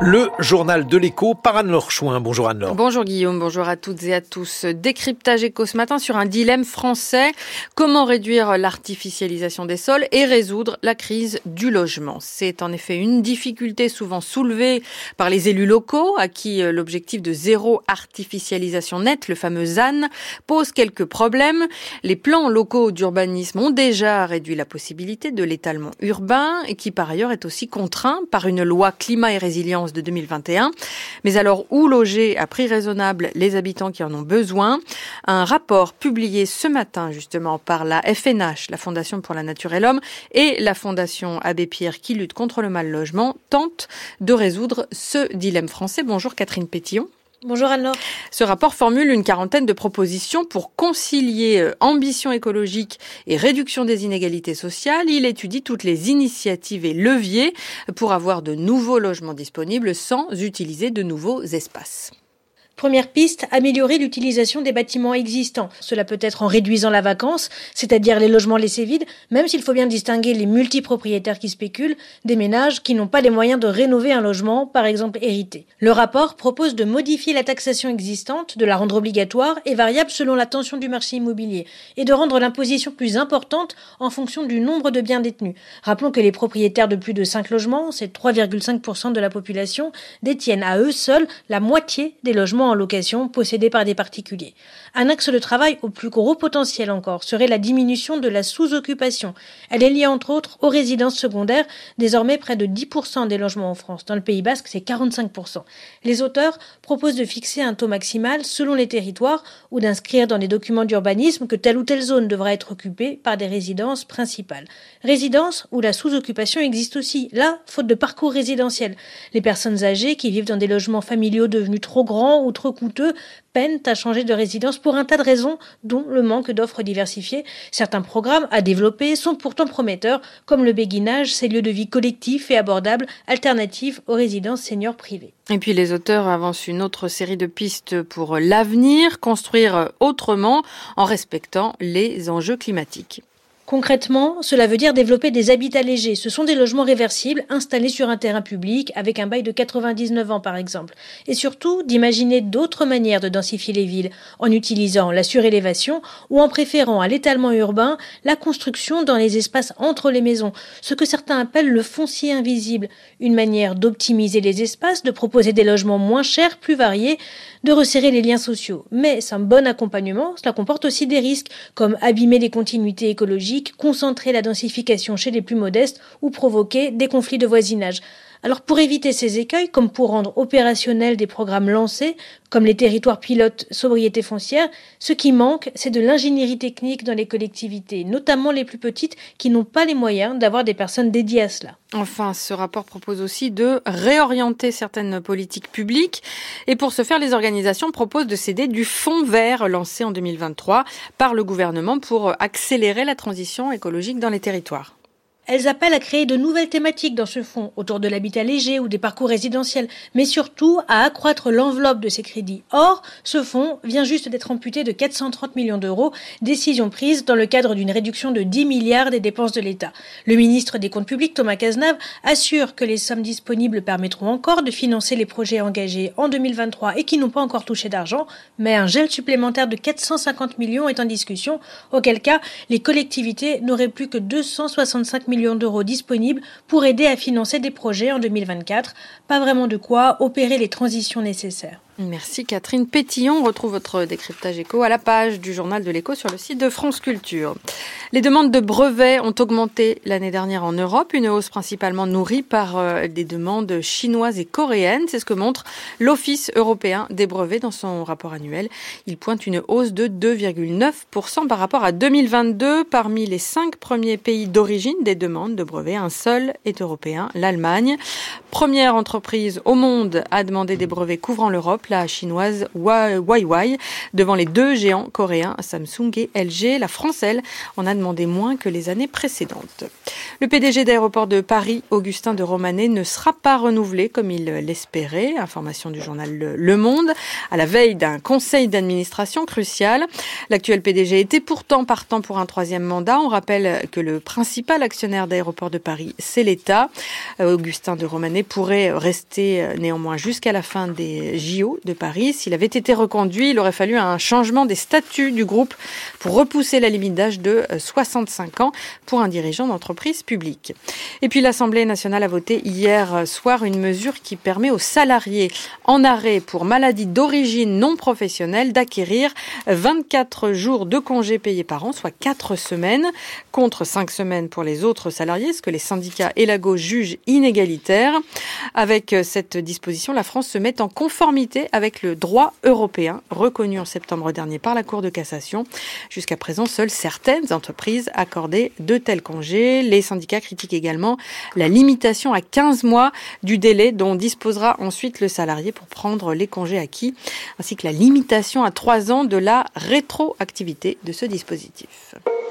Le journal de l'écho par Anne-Laure Chouin. Bonjour Anne-Laure. Bonjour Guillaume, bonjour à toutes et à tous. Décryptage écho ce matin sur un dilemme français. Comment réduire l'artificialisation des sols et résoudre la crise du logement? C'est en effet une difficulté souvent soulevée par les élus locaux à qui l'objectif de zéro artificialisation nette, le fameux ZAN, pose quelques problèmes. Les plans locaux d'urbanisme ont déjà réduit la possibilité de l'étalement urbain et qui par ailleurs est aussi contraint par une loi climat et résilience de 2021. Mais alors, où loger à prix raisonnable les habitants qui en ont besoin? Un rapport publié ce matin, justement, par la FNH, la Fondation pour la Nature et l'Homme, et la Fondation Abbé Pierre qui lutte contre le mal logement, tente de résoudre ce dilemme français. Bonjour Catherine Pétillon. Bonjour Anne-Laure. Ce rapport formule une quarantaine de propositions pour concilier ambition écologique et réduction des inégalités sociales. Il étudie toutes les initiatives et leviers pour avoir de nouveaux logements disponibles sans utiliser de nouveaux espaces. Première piste, améliorer l'utilisation des bâtiments existants. Cela peut être en réduisant la vacance, c'est-à-dire les logements laissés vides, même s'il faut bien distinguer les multipropriétaires qui spéculent, des ménages qui n'ont pas les moyens de rénover un logement, par exemple hérité. Le rapport propose de modifier la taxation existante, de la rendre obligatoire et variable selon la tension du marché immobilier, et de rendre l'imposition plus importante en fonction du nombre de biens détenus. Rappelons que les propriétaires de plus de 5 logements, c'est 3,5% de la population, détiennent à eux seuls la moitié des logements en location possédés par des particuliers. Un axe de travail au plus gros potentiel encore serait la diminution de la sous-occupation. Elle est liée entre autres aux résidences secondaires, désormais près de 10% des logements en France. Dans le Pays Basque, c'est 45%. Les auteurs proposent de fixer un taux maximal selon les territoires ou d'inscrire dans les documents d'urbanisme que telle ou telle zone devra être occupée par des résidences principales. Résidences où la sous-occupation existe aussi, là, faute de parcours résidentiel. Les personnes âgées qui vivent dans des logements familiaux devenus trop grands ou trop coûteux peinent à changer de résidence pour un tas de raisons, dont le manque d'offres diversifiées. Certains programmes à développer sont pourtant prometteurs, comme le béguinage, ces lieux de vie collectifs et abordables, alternatifs aux résidences seniors privées. Et puis les auteurs avancent une autre série de pistes pour l'avenir, construire autrement en respectant les enjeux climatiques. Concrètement, cela veut dire développer des habitats légers. Ce sont des logements réversibles installés sur un terrain public avec un bail de 99 ans par exemple. Et surtout, d'imaginer d'autres manières de densifier les villes en utilisant la surélévation ou en préférant à l'étalement urbain la construction dans les espaces entre les maisons, ce que certains appellent le foncier invisible. Une manière d'optimiser les espaces, de proposer des logements moins chers, plus variés, de resserrer les liens sociaux. Mais sans bon accompagnement, cela comporte aussi des risques comme abîmer les continuités écologiques, concentrer la densification chez les plus modestes ou provoquer des conflits de voisinage. Alors pour éviter ces écueils, comme pour rendre opérationnels des programmes lancés, comme les territoires pilotes sobriété foncière, ce qui manque, c'est de l'ingénierie technique dans les collectivités, notamment les plus petites qui n'ont pas les moyens d'avoir des personnes dédiées à cela. Enfin, ce rapport propose aussi de réorienter certaines politiques publiques. Et pour ce faire, les organisations proposent de céder du fonds vert lancé en 2023 par le gouvernement pour accélérer la transition écologique dans les territoires. Elles appellent à créer de nouvelles thématiques dans ce fonds, autour de l'habitat léger ou des parcours résidentiels, mais surtout à accroître l'enveloppe de ces crédits. Or, ce fonds vient juste d'être amputé de 430 millions d'euros, décision prise dans le cadre d'une réduction de 10 milliards des dépenses de l'État. Le ministre des Comptes publics, Thomas Cazenave, assure que les sommes disponibles permettront encore de financer les projets engagés en 2023 et qui n'ont pas encore touché d'argent, mais un gel supplémentaire de 450 millions est en discussion, auquel cas les collectivités n'auraient plus que 265 millions d'euros disponibles pour aider à financer des projets en 2024. Pas vraiment de quoi opérer les transitions nécessaires. Merci Catherine Pétillon. On retrouve votre décryptage éco à la page du journal de l'écho sur le site de France Culture. Les demandes de brevets ont augmenté l'année dernière en Europe, une hausse principalement nourrie par des demandes chinoises et coréennes. C'est ce que montre l'Office européen des brevets dans son rapport annuel. Il pointe une hausse de 2,9% par rapport à 2022. Parmi les 5 premiers pays d'origine des demandes de brevets, un seul est européen, l'Allemagne. Première entreprise au monde à demander des brevets couvrant l'Europe. frappe la chinoise Huawei devant les deux géants coréens Samsung et LG. La France, elle, en a demandé moins que les années précédentes. Le PDG d'Aéroports de Paris, Augustin de Romanet, ne sera pas renouvelé comme il l'espérait. Information du journal Le Monde, à la veille d'un conseil d'administration crucial. L'actuel PDG était pourtant partant pour un troisième mandat. On rappelle que le principal actionnaire d'Aéroports de Paris, c'est l'État. Augustin de Romanet pourrait rester néanmoins jusqu'à la fin des JO de Paris. S'il avait été reconduit, il aurait fallu un changement des statuts du groupe pour repousser la limite d'âge de 65 ans pour un dirigeant d'entreprise publique. Et puis l'Assemblée nationale a voté hier soir une mesure qui permet aux salariés en arrêt pour maladie d'origine non professionnelle d'acquérir 24 jours de congés payés par an, soit 4 semaines, contre 5 semaines pour les autres salariés, ce que les syndicats et la gauche jugent inégalitaire. Avec cette disposition, la France se met en conformité avec le droit européen, reconnu en septembre dernier par la Cour de cassation. Jusqu'à présent, seules certaines entreprises accordaient de tels congés. Les syndicats critiquent également la limitation à 15 mois du délai dont disposera ensuite le salarié pour prendre les congés acquis, ainsi que la limitation à 3 ans de la rétroactivité de ce dispositif.